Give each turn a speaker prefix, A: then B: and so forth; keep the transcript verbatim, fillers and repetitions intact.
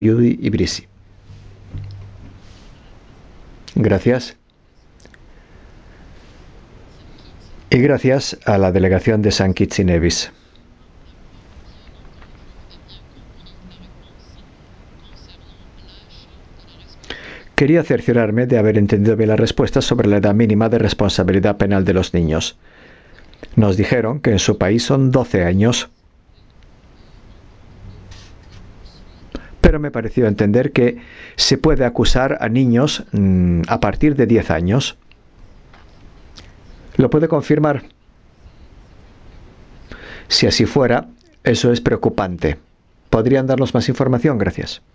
A: Judy y Brisi. Gracias. Y gracias a la delegación de Saint Kitts y Nevis. Quería cerciorarme de haber entendido bien la respuesta sobre la edad mínima de responsabilidad penal de los niños. Nos dijeron que en su país son doce años. Pero me pareció entender que se puede acusar a niños mmm, a partir de diez años. ¿Lo puede confirmar? Si así fuera, eso es preocupante. ¿Podrían darnos más información? Gracias.